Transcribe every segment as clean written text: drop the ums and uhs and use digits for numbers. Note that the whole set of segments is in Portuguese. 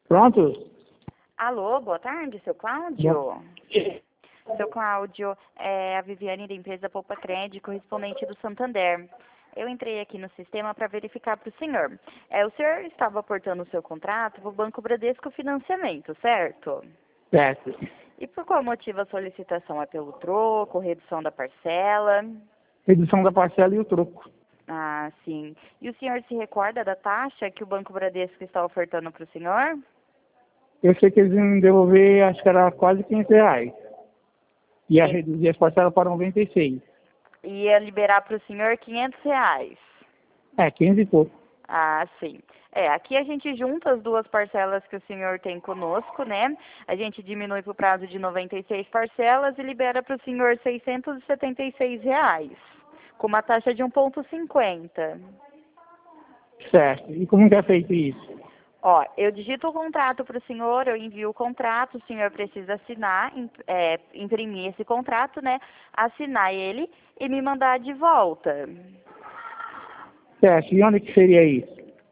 Pronto? Alô, boa tarde, seu Cláudio? Seu Cláudio, é a Viviane da empresa Poupa Crédito, correspondente do Santander. Eu entrei aqui no sistema para verificar para o senhor. O senhor estava aportando o seu contrato para o Banco Bradesco Financiamento, certo? Certo. E por qual motivo a solicitação? É pelo troco, redução da parcela? Redução da parcela e o troco. Ah, sim. E o senhor se recorda da taxa que o Banco Bradesco está ofertando para o senhor? Eu sei que eles iam me devolver, acho que era quase R$ 500. Ia reduzir as parcelas para 96. Ia liberar para o senhor R$ 500. 15 e pouco. Ah, sim. Aqui a gente junta as duas parcelas que o senhor tem conosco, né? A gente diminui para o prazo de 96 parcelas e libera para o senhor R$ 676, com uma taxa de 1,50. Certo. E como que é feito isso? Ó, eu digito o contrato para o senhor, eu envio o contrato, o senhor precisa assinar, imprimir esse contrato, né? Assinar ele e me mandar de volta. Certo. E onde que seria isso?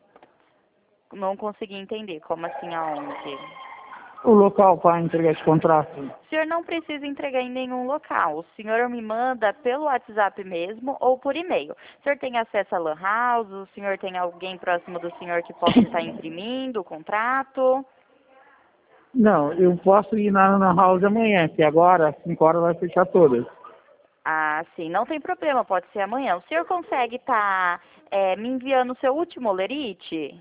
Não consegui entender, como assim, aonde? O local para entregar esse contrato? O senhor não precisa entregar em nenhum local. O senhor me manda pelo WhatsApp mesmo ou por e-mail. O senhor tem acesso a Lan House? O senhor tem alguém próximo do senhor que possa estar imprimindo o contrato? Não, eu posso ir na house amanhã, que agora, às 5 horas, vai fechar todas. Ah, sim, não tem problema, pode ser amanhã. O senhor consegue estar me enviando o seu último olerite?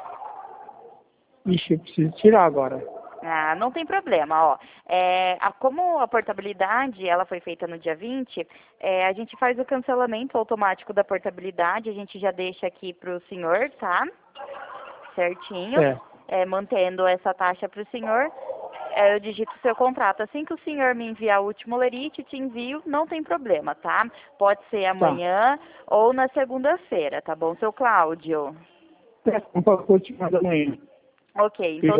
Ixi, eu preciso tirar agora. Ah, não tem problema, ó. Como a portabilidade ela foi feita no dia 20, a gente faz o cancelamento automático da portabilidade, a gente já deixa aqui para o senhor, tá? Certinho. Mantendo essa taxa para o senhor. Eu digito o seu contrato. Assim que o senhor me enviar o último lerite, te envio, não tem problema, tá? Pode ser amanhã ou na segunda-feira, tá bom, seu Cláudio? Um pacote mais amanhã. Ok, então,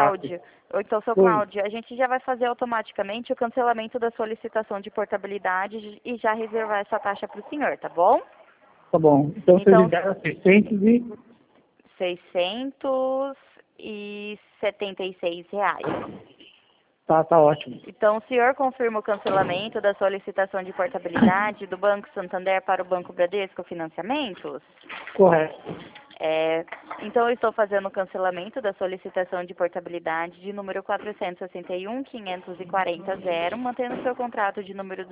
seu Cláudio, a gente já vai fazer automaticamente o cancelamento da solicitação de portabilidade e já reservar essa taxa para o senhor, tá bom? Tá bom. Então você libera 676 reais. Tá ótimo. Então, o senhor confirma o cancelamento da solicitação de portabilidade do Banco Santander para o Banco Bradesco Financiamentos? Correto. Então, eu estou fazendo o cancelamento da solicitação de portabilidade de número 461.540.0, mantendo seu contrato de número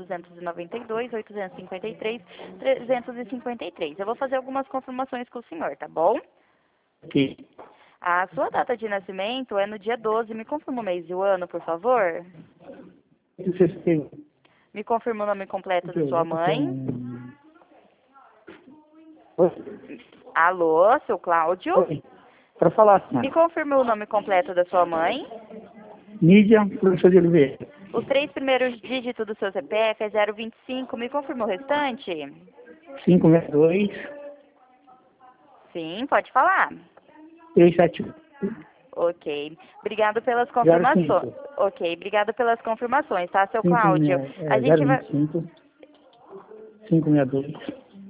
292.853.353. Eu vou fazer algumas confirmações com o senhor, tá bom? Ok. A sua data de nascimento é no dia 12. Me confirma o mês e o ano, por favor? Me confirma o nome completo da sua mãe? Alô, seu Cláudio? Oi. Para falar, senhora. Me confirma o nome completo da sua mãe? Nídia Professor de Oliveira. Os 3 primeiros dígitos do seu CPF é 025. Me confirma o restante? 562. Sim, pode falar. 371. Ok. Obrigado pelas confirmações. Ok, obrigado pelas confirmações, tá, seu Cláudio? A gente vai... 025. 562.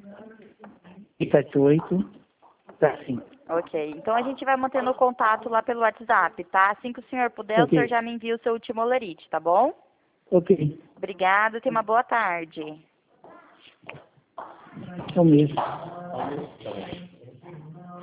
378. Tá, sim. Ok, então a gente vai mantendo o contato lá pelo WhatsApp, tá? Assim que o senhor puder, o senhor já me envia o seu último olerite, tá bom? Ok. Obrigada, tenha uma boa tarde. É o mesmo.